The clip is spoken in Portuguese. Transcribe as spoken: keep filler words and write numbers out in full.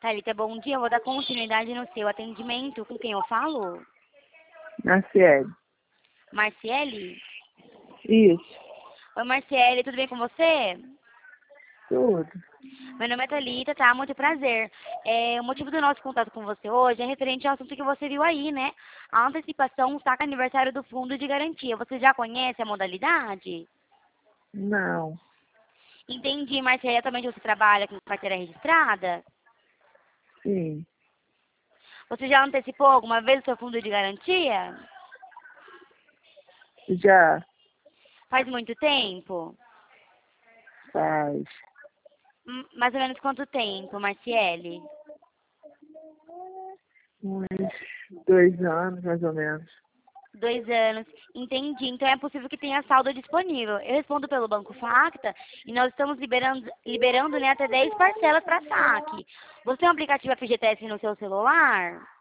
Thalita, bom dia. Eu vou dar continuidade no seu atendimento. Com quem eu falo? Marciele. Marciele? Isso. Oi, Marciele, tudo bem com você? Tudo. Meu nome é Thalita, tá? Muito prazer. É, o motivo do nosso contato com você hoje é referente ao assunto que você viu aí, né? A antecipação saca aniversário do Fundo de Garantia. Você já conhece a modalidade? Não. Entendi, Marciele. Atualmente você trabalha com carteira registrada? Sim. Você já antecipou alguma vez o seu fundo de garantia? Já Faz muito tempo? faz Hum, Mais ou menos quanto tempo, Marciele? uns dois anos, mais ou menos. Dois anos. Entendi. Então é possível que tenha saldo disponível. Eu respondo pelo Banco Facta e nós estamos liberando, liberando né, até dez parcelas para saque. Você tem um aplicativo F G T S no seu celular?